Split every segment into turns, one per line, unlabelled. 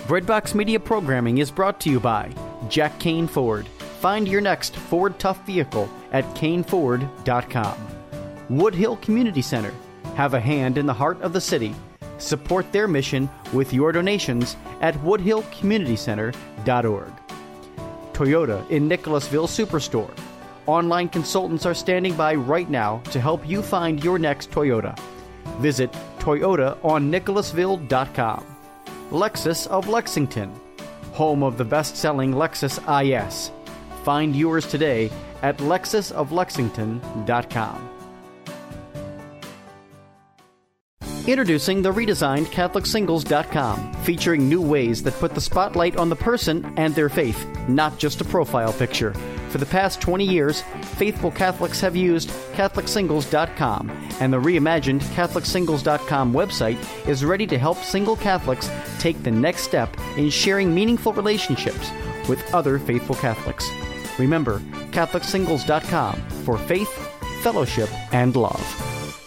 Breadbox Media programming is brought to you by Jack Kane Ford. Find your next Ford Tough vehicle at caneford.com. Woodhill Community Center. Have a hand in the heart of the city. Support their mission with your donations at woodhillcommunitycenter.org. Toyota in Nicholasville Superstore. Online consultants are standing by right now to help you find your next Toyota. Visit toyotaonnicholasville.com. Lexus of Lexington, home of the best-selling Lexus IS. Find yours today at lexusoflexington.com. Introducing the redesigned CatholicSingles.com, featuring new ways that put the spotlight on the person and their faith, not just a profile picture. For the past 20 years, faithful Catholics have used CatholicSingles.com, and the reimagined CatholicSingles.com website is ready to help single Catholics take the next step in sharing meaningful relationships with other faithful Catholics. Remember, CatholicSingles.com for faith, fellowship, and love.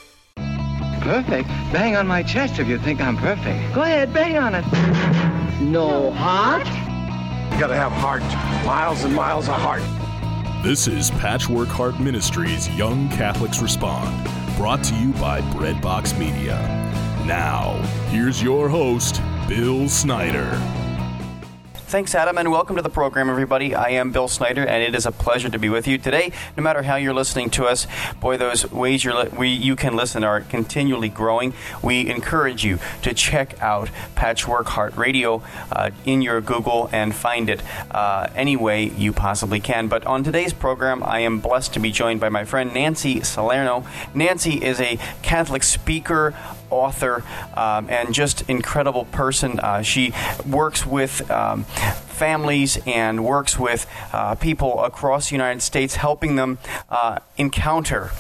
Perfect? Bang on my chest if you think I'm perfect. Go ahead, bang on it. No heart?
You gotta have heart. Miles and miles of heart.
This is Patchwork Heart Ministries Young Catholics Respond, brought to you by Breadbox Media. Now, here's your host, Bill Snyder.
Thanks, Adam, and welcome to the program, everybody. I am Bill Snyder, and it is a pleasure to be with you today. No matter how you're listening to us, boy, those ways you can listen are continually growing. We encourage you to check out Patchwork Heart Radio in your Google and find it any way you possibly can. But on today's program, I am blessed to be joined by my friend Nancy Salerno. Nancy is a Catholic speaker, author, and just incredible person. She works with families and works with people across the United States, helping them encounter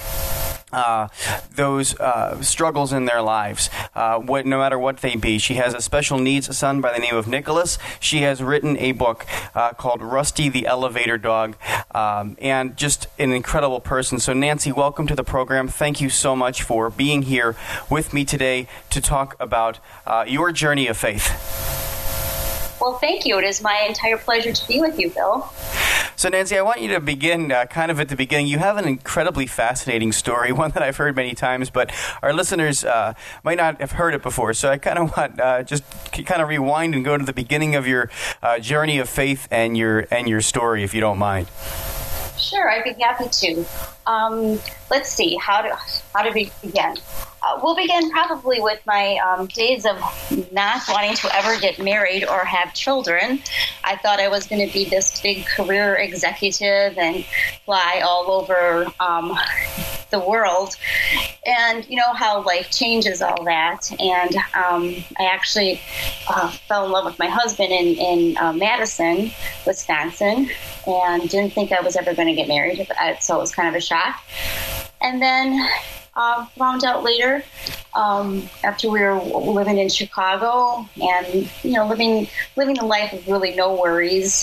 those struggles in their lives, no matter what they be. She has a special needs son by the name of Nicholas. She has written a book called Rusty the Elevator Dog, and just an incredible person. So Nancy, welcome to the program. Thank you so much for being here with me today to talk about your journey of faith.
Well, thank you. It is my entire pleasure to be with you, Bill.
So, Nancy, I want you to begin kind of at the beginning. You have an incredibly fascinating story, one that I've heard many times, but our listeners might not have heard it before. So I kind of want just kind of rewind and go to the beginning of your journey of faith and your story, if you don't mind.
Sure, I'd be happy to. Let's see, how do we begin? We'll begin probably with my days of not wanting to ever get married or have children. I thought I was going to be this big career executive and fly all over the world. And you know how life changes all that. And I actually fell in love with my husband in Madison, Wisconsin, and didn't think I was ever going to get married. So it was kind of a shock. And then found out later, after we were living in Chicago and, you know, living the life of really no worries.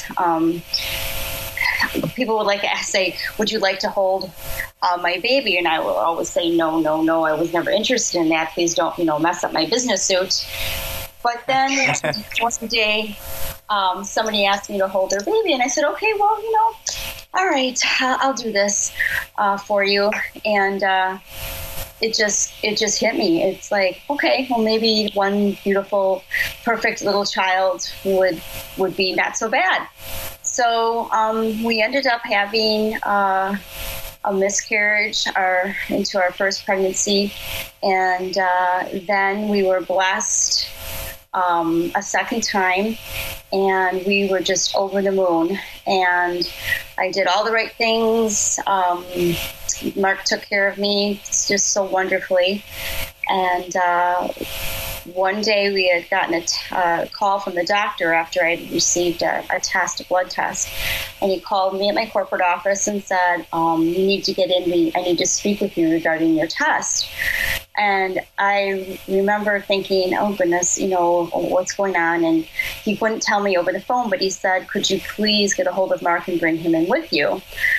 People would say, would you like to hold my baby? And I will always say, no. I was never interested in that. Please don't, mess up my business suit. But then one day, somebody asked me to hold their baby, and I said, okay, well, all right, I'll do this for you. And it just hit me. It's like, okay, well, maybe one beautiful, perfect little child would be not so bad. So we ended up having a miscarriage into our first pregnancy, and then we were blessed a second time, and we were just over the moon. And I did all the right things. Mark took care of me just so wonderfully. And one day we had gotten a call from the doctor after I had received a blood test. And he called me at my corporate office and said, you need to get in. I need to speak with you regarding your test. And I remember thinking, oh, goodness, what's going on? And he wouldn't tell me over the phone, but he said, could you please get a hold of Mark and bring him in with you?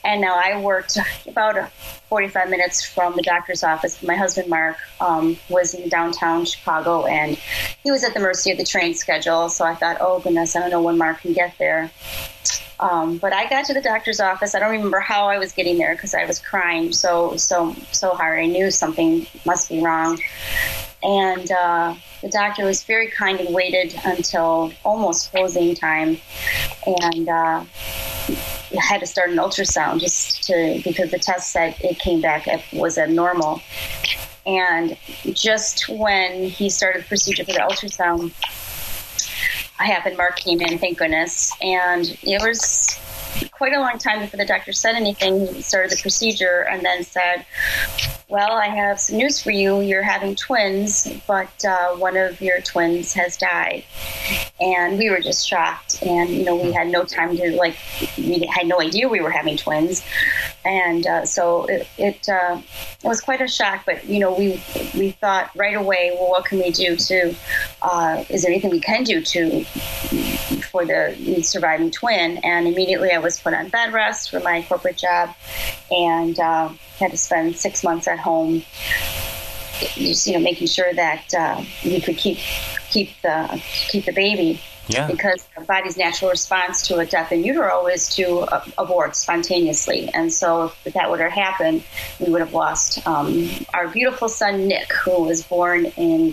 And now I worked about 45 minutes from the doctor's office. My husband, Mark, was in downtown Chicago, and he was at the mercy of the train schedule. So I thought, oh, goodness, I don't know when Mark can get there. But I got to the doctor's office. I don't remember how I was getting there because I was crying so hard. I knew something must be wrong. And the doctor was very kind and waited until almost closing time. And had to start an ultrasound because the test said it came back, was abnormal. And just when he started the procedure for the ultrasound, Mark came in, thank goodness. And it was quite a long time before the doctor said anything. He started the procedure and then said, well, I have some news for you. You're having twins, but one of your twins has died. And we were just shocked. And, we had no time to, we had no idea we were having twins. And so it was quite a shock. But, we thought right away, well, what can we do is there anything we can do for the surviving twin? And immediately I was put on bed rest for my corporate job and had to spend 6 months at home, just, making sure that we could keep the baby.
Yeah. Because
the body's natural response to a death in utero is to abort spontaneously. And so if that would have happened, we would have lost our beautiful son, Nick, who was born in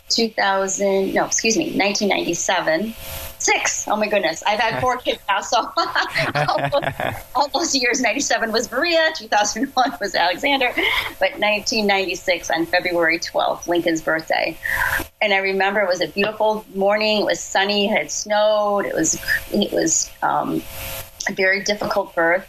1997. 6. Oh my goodness. I've had 4 kids now, so all those years. 97 was Maria, 2001 was Alexander, but 1996 on February 12th, Lincoln's birthday. And I remember it was a beautiful morning. It was sunny, it had snowed. It was a very difficult birth.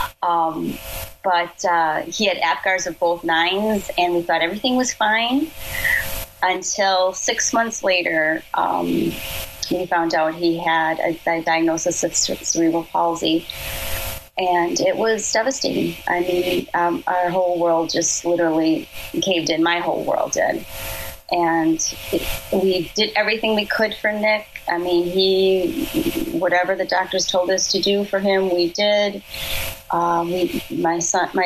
But he had Apgars of both 9s, and we thought everything was fine until 6 months later. We found out he had a diagnosis of cerebral palsy, and it was devastating. I mean, our whole world just literally caved in. My whole world did. And we did everything we could for Nick. I mean, whatever the doctors told us to do for him, we did. My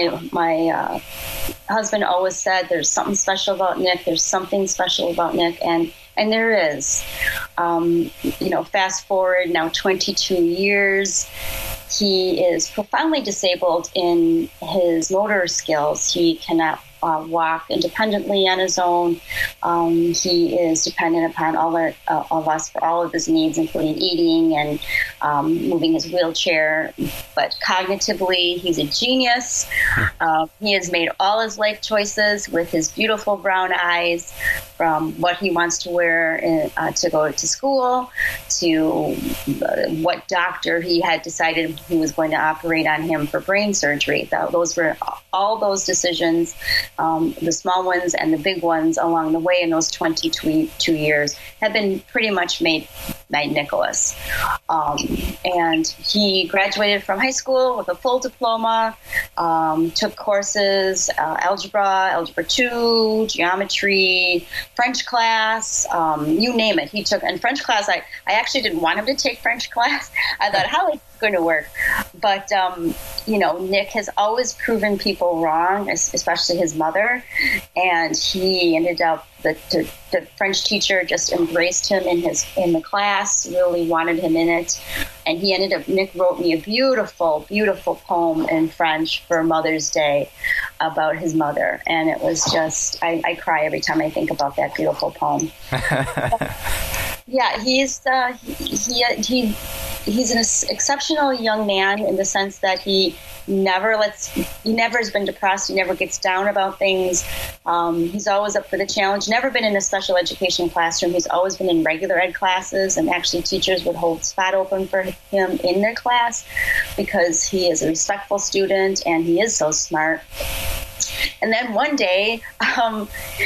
husband always said, "There's something special about Nick. There's something special about Nick," and there is. Fast forward now 22 years. He is profoundly disabled in his motor skills. He cannot walk independently on his own. He is dependent upon all of us for all of his needs, including eating and moving his wheelchair. But cognitively, he's a genius. He has made all his life choices with his beautiful brown eyes, from what he wants to wear to go to school, to what doctor he had decided he was going to operate on him for brain surgery. Those were all those decisions, the small ones and the big ones along the way in those 22 years have been pretty much made by Nicholas. And he graduated from high school with a full diploma, took courses, algebra 2, geometry, French class, you name it. He took, and French class, I actually didn't want him to take French class. I thought, how is it going to work? But, Nick has always proven people wrong, especially his mother. And he ended up, the French teacher just embraced him in the class, really wanted him in it. And Nick wrote me a beautiful, beautiful poem in French for Mother's Day about his mother. And it was just, I cry every time I think about that beautiful poem. Yeah, he's an exceptional young man in the sense that he never has been depressed. He never gets down about things. He's always up for the challenge. Never been in a special education classroom. He's always been in regular ed classes, and actually teachers would hold spot open for him in their class because he is a respectful student and he is so smart. And then one day, how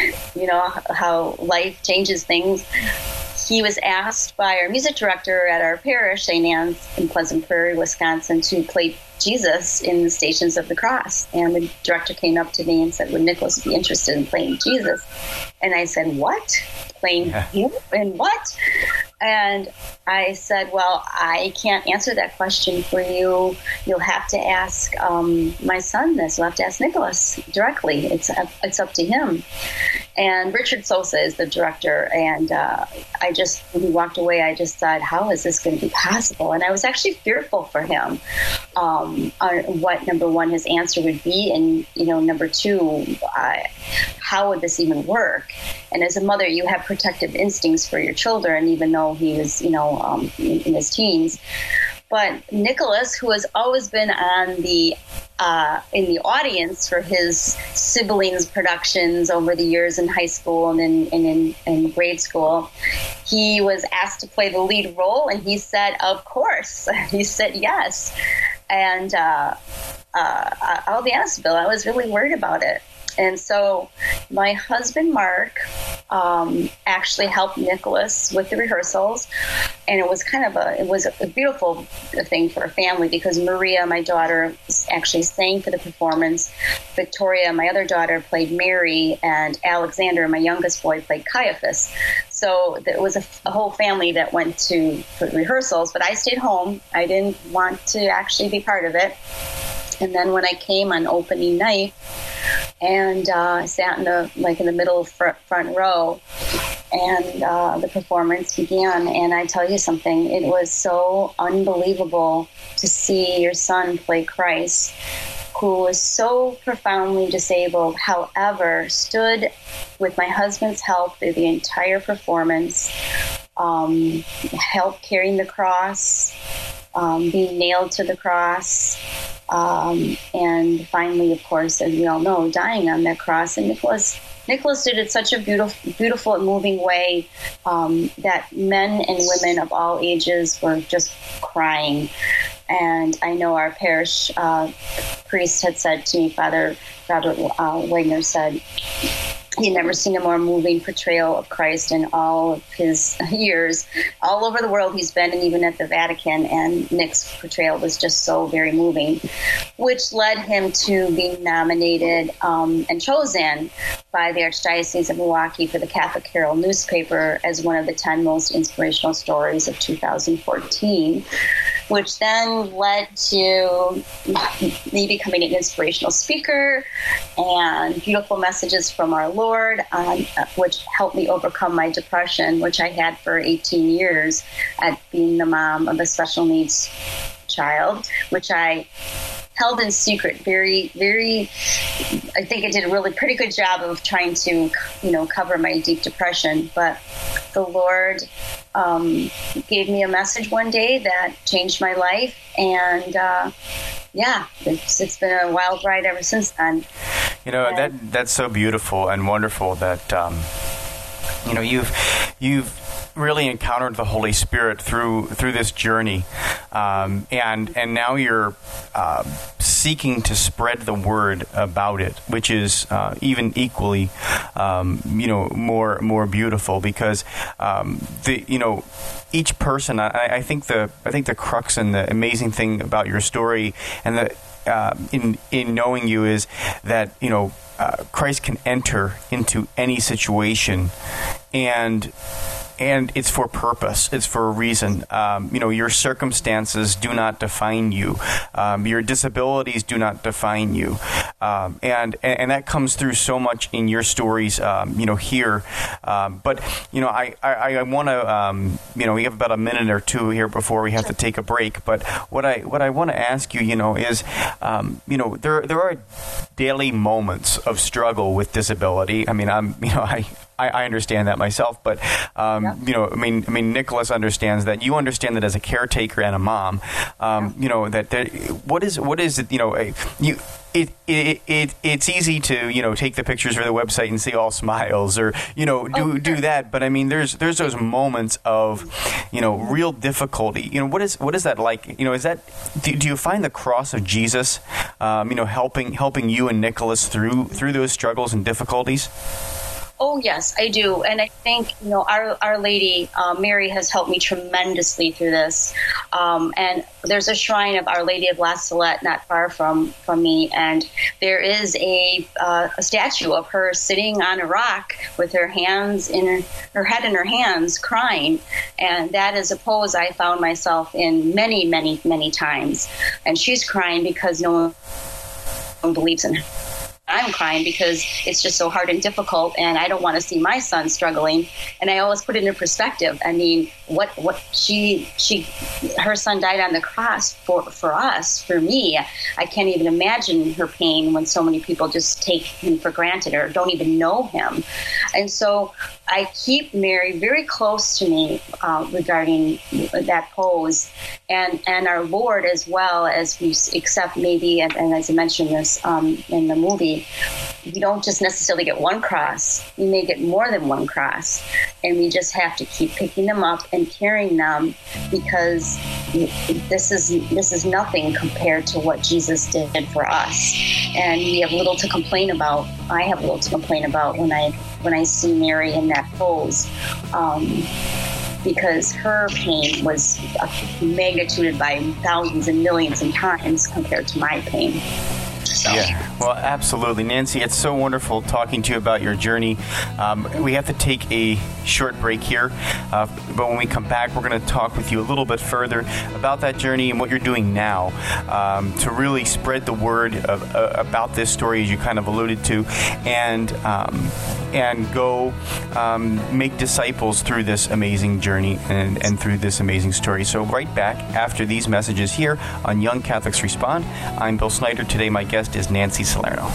life changes things. He was asked by our music director at our parish, St. Anne's in Pleasant Prairie, Wisconsin, to play Jesus in the Stations of the Cross. And the director came up to me and said, would Nicholas be interested in playing Jesus? And I said, what? Playing him? And what? And I said, well, I can't answer that question for you. You'll have to ask my son this. You'll have to ask Nicholas directly. It's up to him. And Richard Sosa is the director. And when he walked away, I just thought, how is this going to be possible? And I was actually fearful for him on what, number one, his answer would be. And, number two, how would this even work? And as a mother, you have protective instincts for your children, even though he was, in his teens. But Nicholas, who has always been on the in the audience for his siblings' productions over the years in high school and in grade school, he was asked to play the lead role, and he said, "Of course." He said yes. And I'll be honest, Bill, I was really worried about it. And so my husband, Mark, actually helped Nicholas with the rehearsals. And it was a beautiful thing for a family, because Maria, my daughter, actually sang for the performance. Victoria, my other daughter, played Mary, and Alexander, my youngest boy, played Caiaphas. So it was a whole family that went for rehearsals, but I stayed home. I didn't want to actually be part of it. And then when I came on opening night, and sat in the middle front row, and the performance began. And I tell you something, it was so unbelievable to see your son play Christ, who was so profoundly disabled, however, stood with my husband's help through the entire performance, helped carrying the cross, being nailed to the cross, and finally, of course, as we all know, dying on that cross. And Nicholas did it such a beautiful and moving way that men and women of all ages were just crying. And I know our parish priest had said to me, Father Robert Wagner said, he'd never seen a more moving portrayal of Christ in all of his years. All over the world he's been, and even at the Vatican, and Nick's portrayal was just so very moving, which led him to be nominated and chosen by the Archdiocese of Milwaukee for the Catholic Herald newspaper as one of the 10 most inspirational stories of 2014. Which then led to me becoming an inspirational speaker and beautiful messages from our Lord, which helped me overcome my depression, which I had for 18 years at being the mom of a special needs child, which I held in secret. Very, very, I think I did a really pretty good job of trying to, cover my deep depression. But the Lord gave me a message one day that changed my life. And it's been a wild ride ever since then.
That's so beautiful and wonderful that, you've really encountered the Holy Spirit through this journey, and now you're seeking to spread the word about it, which is even equally, more beautiful, because each person. I think the crux and the amazing thing about your story and the in knowing you is that Christ can enter into any situation, and it's for purpose. It's for a reason. Your circumstances do not define you. Your disabilities do not define you. And that comes through so much in your stories, here. But I want to, we have about a minute or two here before we have to take a break. But what I want to ask you, is, there are daily moments of struggle with disability. I mean, I understand that myself, but Nicholas understands that. You understand that as a caretaker and a mom. What is it? It's easy to take the pictures for the website and see all smiles, or do that. But I mean, there's those moments of real difficulty. What is that like? Is that do you find the cross of Jesus, helping you and Nicholas through those struggles and difficulties?
Oh, yes, I do. And I think, Our Lady, Mary, has helped me tremendously through this. And there's a shrine of Our Lady of La Salette not far from me. And there is a statue of her sitting on a rock with her hands in her head in her hands, crying. And that is a pose I found myself in many, many, many times. And she's crying because no one believes in her. I'm crying because it's just so hard and difficult, and I don't want to see my son struggling. And I always put it in perspective. I mean, what her son died on the cross for us, for me. I can't even imagine her pain when so many people just take him for granted or don't even know him. And so I keep Mary very close to me regarding that pose, and our Lord as well, as we accept maybe, and as I mentioned this in the movie, we don't just necessarily get one cross. We may get more than one cross, and we just have to keep picking them up and carrying them, because this is nothing compared to what Jesus did for us. And we have little to complain about. I have little to complain about when I see Mary in that pose, because her pain was magnituded by thousands and millions of times compared to my pain. So.
Yeah, well, absolutely. Nancy, it's so wonderful talking to you about your journey. We have to take a short break here, but when we come back, we're going to talk with you a little bit further about that journey and what you're doing now to really spread the word about this story, as you kind of alluded to, and go make disciples through this amazing journey and through this amazing story. So right back after these messages here on Young Catholics Respond. I'm Bill Snyder. Today my guest is Nancy Salerno.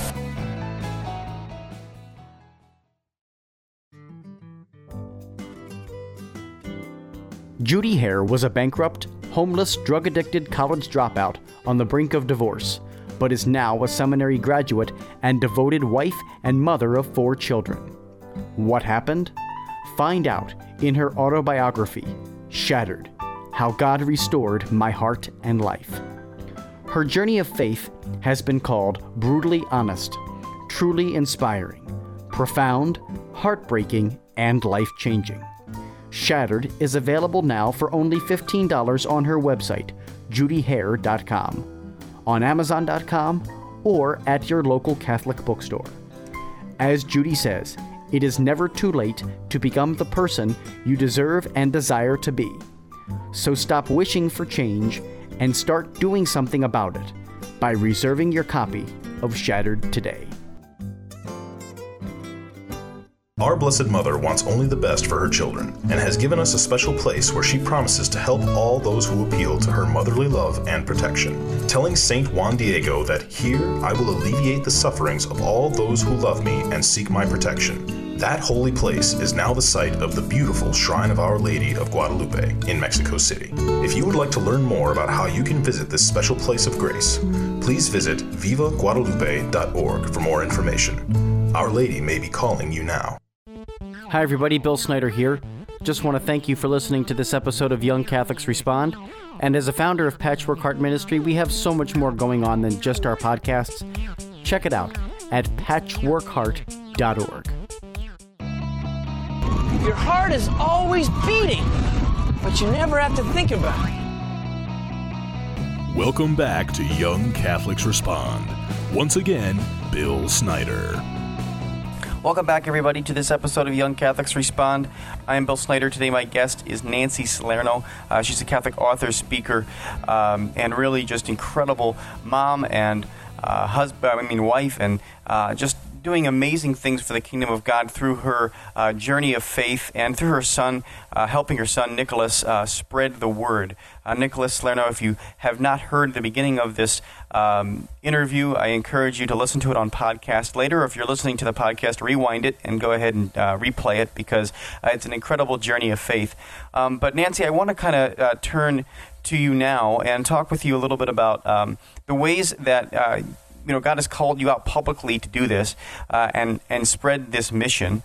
Judy Hare was a bankrupt, homeless, drug-addicted college dropout on the brink of divorce, but is now a seminary graduate and devoted wife and mother of 4 children. What happened? Find out in her autobiography, Shattered: How God Restored My Heart and Life. Her journey of faith has been called brutally honest, truly inspiring, profound, heartbreaking, and life-changing. Shattered is available now for only $15 on her website, judyhare.com, on Amazon.com, or at your local Catholic bookstore. As Judy says, it is never too late to become the person you deserve and desire to be. So stop wishing for change and start doing something about it by reserving your copy of Shattered today.
Our Blessed Mother wants only the best for her children and has given us a special place where she promises to help all those who appeal to her motherly love and protection. Telling Saint Juan Diego that here I will alleviate the sufferings of all those who love me and seek my protection. That holy place is now the site of the beautiful Shrine of Our Lady of Guadalupe in Mexico City. If you would like to learn more about how you can visit this special place of grace, please visit vivaguadalupe.org for more information. Our Lady may be calling you now.
Hi everybody, Bill Snyder here. Just want to thank you for listening to this episode of Young Catholics Respond. And as a founder of Patchwork Heart Ministry, we have so much more going on than just our podcasts. Check it out at patchworkheart.org.
Your heart is always beating, but you never have to think about it.
Welcome back to Young Catholics Respond. Once again, Bill Snyder.
Welcome back, everybody, to this episode of Young Catholics Respond. I am Bill Snyder. Today, my guest is Nancy Salerno. She's a Catholic author, speaker, and really just incredible mom and wife, and just doing amazing things for the kingdom of God through her journey of faith and through her son, helping her son, Nicholas, spread the word. Nicholas Salerno, if you have not heard the beginning of this interview, I encourage you to listen to it on podcast later. If you're listening to the podcast, rewind it and go ahead and replay it, because it's an incredible journey of faith. But Nancy, I want to kind of turn to you now and talk with you a little bit about the ways that God has called you out publicly to do this and spread this mission.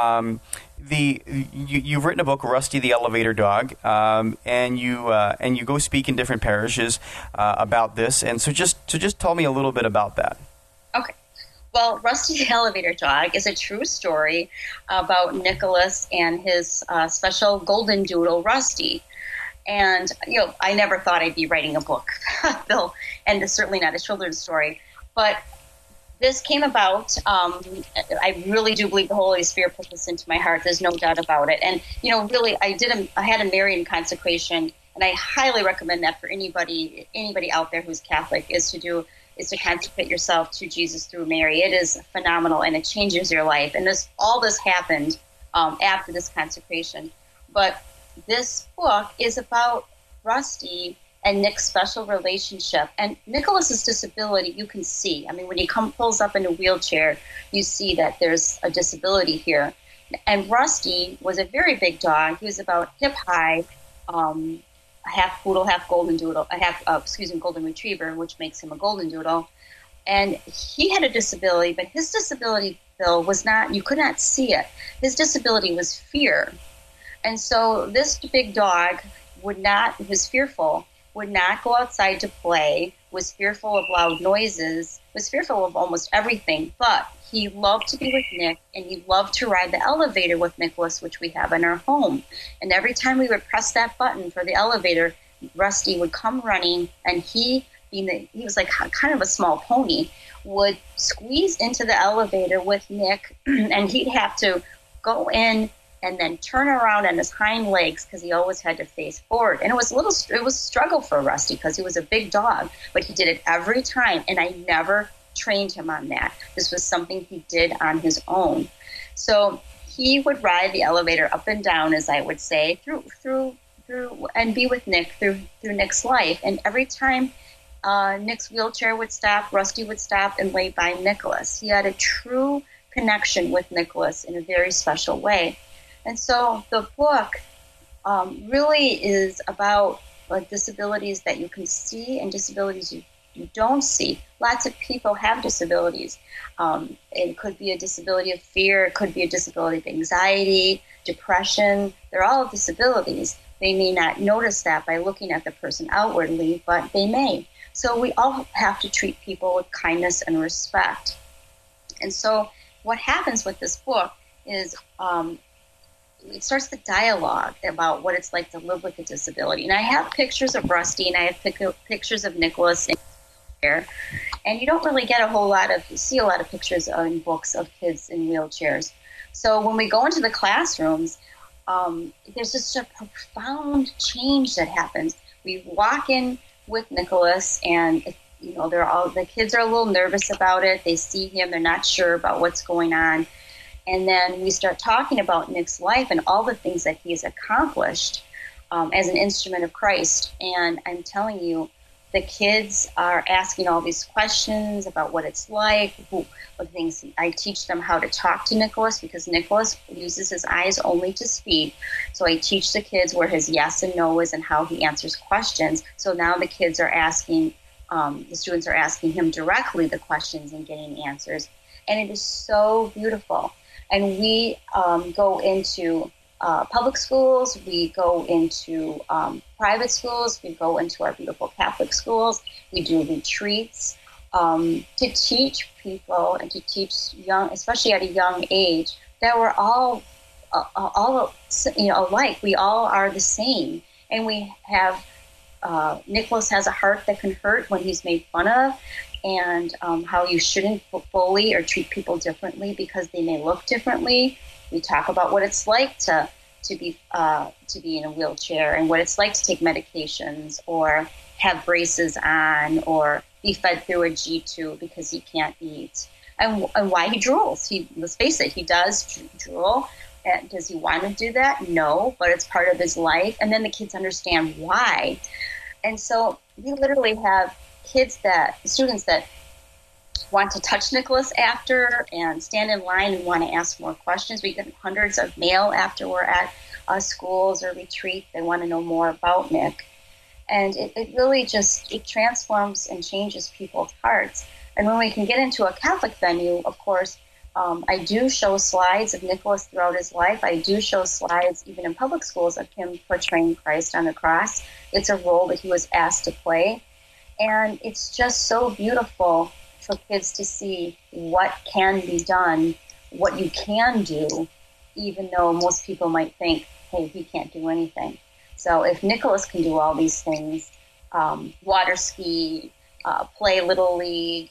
You've written a book, Rusty the Elevator Dog, and you go speak in different parishes about this. And so just tell me a little bit about that.
Okay. Well, Rusty the Elevator Dog is a true story about Nicholas and his special golden doodle, Rusty. And, I never thought I'd be writing a book, Bill, and it's certainly not a children's story. But this came about, I really do believe the Holy Spirit put this into my heart. There's no doubt about it. And, really, I had a Marian consecration, and I highly recommend that for anybody out there who's Catholic, is to consecrate yourself to Jesus through Mary. It is phenomenal, and it changes your life. And all this happened after this consecration. But this book is about Rusty and Nick's special relationship. And Nicholas's disability, you can see. I mean, when he pulls up in a wheelchair, you see that there's a disability here. And Rusty was a very big dog. He was about hip high, half poodle, half golden doodle, golden retriever, which makes him a golden doodle. And he had a disability, but his disability, Bill, was not, you could not see it. His disability was fear. And so this big dog was fearful, would not go outside to play, was fearful of loud noises, was fearful of almost everything, but he loved to be with Nick, and he loved to ride the elevator with Nicholas, which we have in our home. And every time we would press that button for the elevator, Rusty would come running, and he was like kind of a small pony, would squeeze into the elevator with Nick, and he'd have to go in and then turn around on his hind legs because he always had to face forward. And it was a struggle for Rusty because he was a big dog, but he did it every time, and I never trained him on that. This was something he did on his own. So he would ride the elevator up and down, as I would say, through and be with Nick through Nick's life. And every time Nick's wheelchair would stop, Rusty would stop and lay by Nicholas. He had a true connection with Nicholas in a very special way. And so the book really is about disabilities that you can see and disabilities you don't see. Lots of people have disabilities. It could be a disability of fear. It could be a disability of anxiety, depression. They're all disabilities. They may not notice that by looking at the person outwardly, but they may. So we all have to treat people with kindness and respect. And so what happens with this book is it starts the dialogue about what it's like to live with a disability. And I have pictures of Rusty, and I have pictures of Nicholas in there. And you don't really see a lot of pictures in books of kids in wheelchairs. So when we go into the classrooms, there's just a profound change that happens. We walk in with Nicholas, and the kids are a little nervous about it. They see him, they're not sure about what's going on. And then we start talking about Nick's life and all the things that he's accomplished as an instrument of Christ. And I'm telling you, the kids are asking all these questions about what it's like, what things. I teach them how to talk to Nicholas because Nicholas uses his eyes only to speak. So I teach the kids where his yes and no is and how he answers questions. So now the kids are asking, the students are asking him directly the questions and getting answers. And it is so beautiful. And we go into public schools, we go into private schools, we go into our beautiful Catholic schools, we do retreats to teach people and to teach young, especially at a young age, that we're all alike. We all are the same. And we have, Nicholas has a heart that can hurt when he's made fun of, and how you shouldn't bully or treat people differently because they may look differently. We talk about what it's like to be in a wheelchair and what it's like to take medications or have braces on or be fed through a G-tube because he can't eat, and why he drools. Let's face it, he does drool. Does he want to do that? No, but it's part of his life. And then the kids understand why. And so we literally have students that want to touch Nicholas after and stand in line and want to ask more questions. We get hundreds of mail after we're at schools or retreat. They want to know more about Nick. And it really it transforms and changes people's hearts. And when we can get into a Catholic venue, of course, I do show slides of Nicholas throughout his life. I do show slides even in public schools of him portraying Christ on the cross. It's a role that he was asked to play. And it's just so beautiful for kids to see what can be done, what you can do, even though most people might think, hey, he can't do anything. So if Nicholas can do all these things, water ski, play Little League,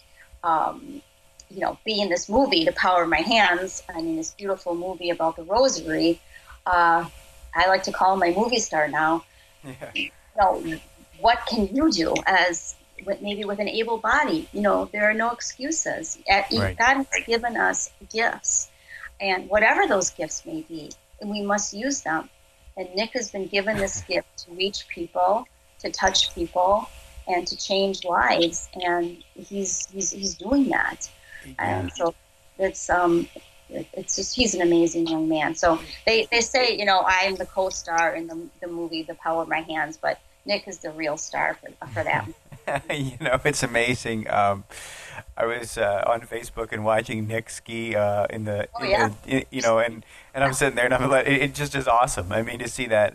be in this movie, The Power of My Hands, this beautiful movie about the rosary, I like to call him my movie star now. Yeah. What can you do maybe with an able body? There are no excuses.
Right.
God has given us gifts, and whatever those gifts may be, we must use them. And Nick has been given this gift to reach people, to touch people, and to change lives, and he's doing that. Yeah. And so it's just, he's an amazing young man. So they say, I'm the co-star in the movie The Power of My Hands, but Nick is the real star for that.
It's amazing. I was on Facebook and watching Nick ski and I'm sitting there and I'm like, it just is awesome. To see that.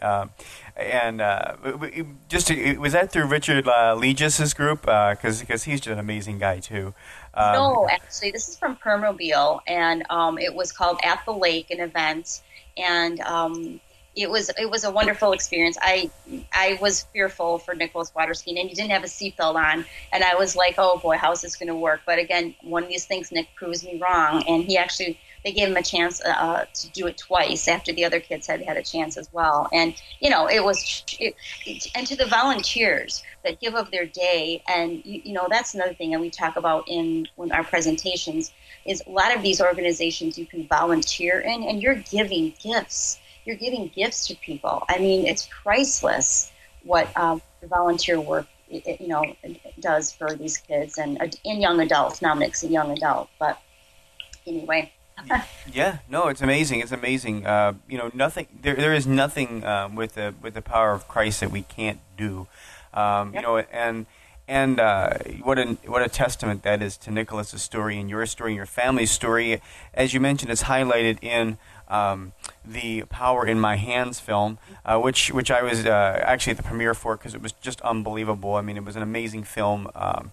Was that through Richard Legis's group? Because he's just an amazing guy too.
No, actually, this is from Permobile, and it was called At the Lake, an event, and it was a wonderful experience. I was fearful for Nicholas water skiing, and he didn't have a seatbelt on, and I was like, oh boy, how's this going to work? But again, one of these things, Nick proves me wrong, and they gave him a chance to do it twice after the other kids had a chance as well. And and to the volunteers that give of their day, and that's another thing that we talk about in our presentations, is a lot of these organizations you can volunteer in, and you're giving gifts. You're giving gifts to people. It's priceless what the volunteer work does for these kids and young adults. Now Nick's a young adult, but anyway.
Yeah, no, it's amazing. It's amazing. Nothing. There is nothing with the power of Christ that we can't do. And what a testament that is to Nicholas's story and your story and your family's story. As you mentioned, it's highlighted in the Power in My Hands film, which I was actually at the premiere for because it was just unbelievable. It was an amazing film,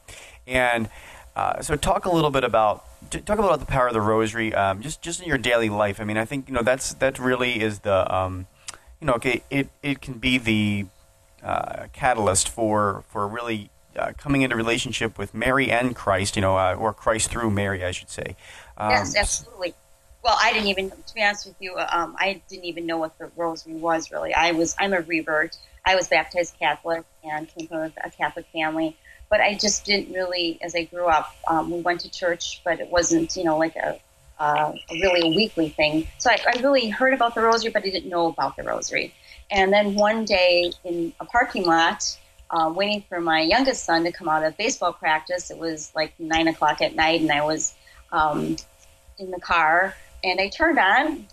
so talk a little bit about the power of the Rosary, just in your daily life. I think that really is the it can be the catalyst for really coming into relationship with Mary and Christ, or Christ through Mary, I should say.
Yes, absolutely. Well, I didn't even, to be honest with you, I didn't even know what the Rosary was really. I'm a revert. I was baptized Catholic and came from a Catholic family. But I just didn't really, as I grew up, we went to church, but it wasn't, like a really a weekly thing. So I really heard about the Rosary, but I didn't know about the Rosary. And then one day in a parking lot, waiting for my youngest son to come out of baseball practice, it was like 9 o'clock at night, and I was in the car, and I turned on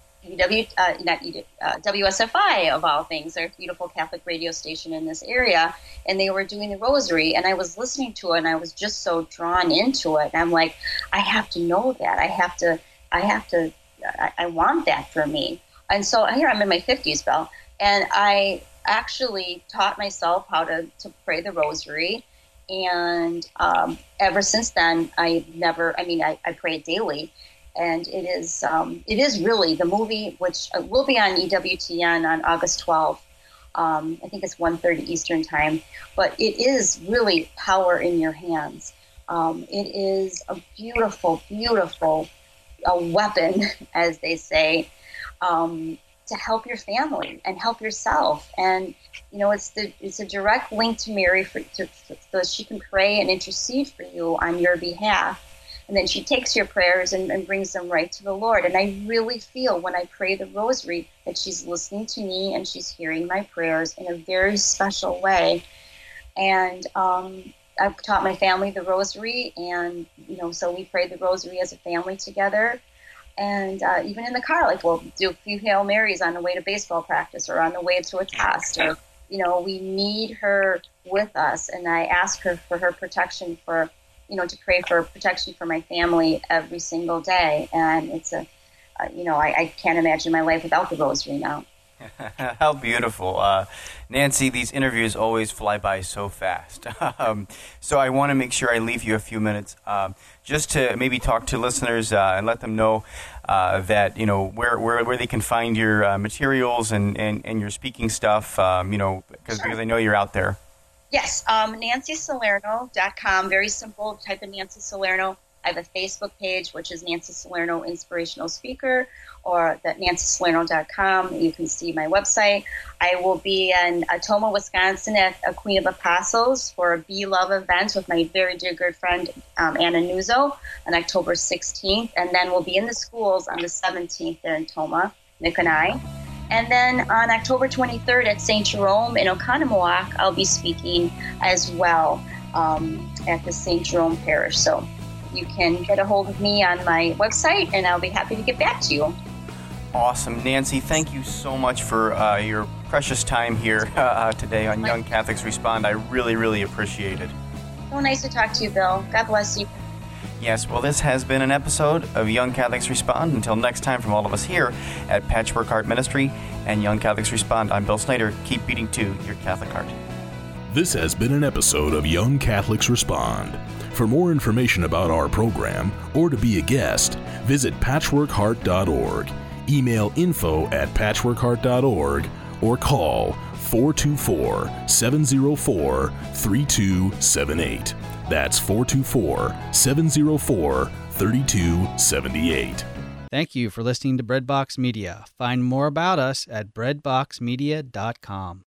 WSFI, of all things, their beautiful Catholic radio station in this area, and they were doing the Rosary, and I was listening to it, and I was just so drawn into it, and I'm like, I have to know that. I want that for me. And so here I'm in my 50s, Bill, and I actually taught myself how to pray the Rosary, and ever since then, I pray it daily. And it is really the movie, which will be on EWTN on August 12th. I think it's 1:30 Eastern time. But it is really power in your hands. It is a beautiful, beautiful weapon, as they say, to help your family and help yourself. And it's a direct link to Mary so she can pray and intercede for you on your behalf. And then she takes your prayers and brings them right to the Lord. And I really feel when I pray the Rosary that she's listening to me and she's hearing my prayers in a very special way. And I've taught my family the Rosary, and so we pray the Rosary as a family together. And even in the car, we'll do a few Hail Marys on the way to baseball practice or on the way to a test. Or we need her with us, and I ask her for her protection to pray for protection for my family every single day. And it's I can't imagine my life without the Rosary now.
How beautiful. Nancy, these interviews always fly by so fast. So I want to make sure I leave you a few minutes just to maybe talk to listeners and let them know that, where they can find your materials and your speaking stuff, because I know you're out there.
Yes, NancySalerno.com. Very simple. Type in Nancy Salerno. I have a Facebook page, which is Nancy Salerno Inspirational Speaker, or at NancySalerno.com. You can see my website. I will be in Tomah, Wisconsin at a Queen of Apostles for a Be Love event with my very dear good friend Anna Nuzzo on October 16th. And then we'll be in the schools on the 17th there in Tomah, Nick and I. And then on October 23rd at St. Jerome in Oconomowoc, I'll be speaking as well at the St. Jerome Parish. So you can get a hold of me on my website, and I'll be happy to get back to you.
Awesome. Nancy, thank you so much for your precious time here today on Young Catholics Respond. I really, really appreciate it.
So nice to talk to you, Bill. God bless you.
Yes, well, this has been an episode of Young Catholics Respond. Until next time, from all of us here at Patchwork Heart Ministry and Young Catholics Respond, I'm Bill Snyder. Keep beating to your Catholic heart.
This has been an episode of Young Catholics Respond. For more information about our program or to be a guest, visit patchworkheart.org, email info@patchworkheart.org, or call 424-704-3278. That's 424-704-3278.
Thank you for listening to Breadbox Media. Find more about us at breadboxmedia.com.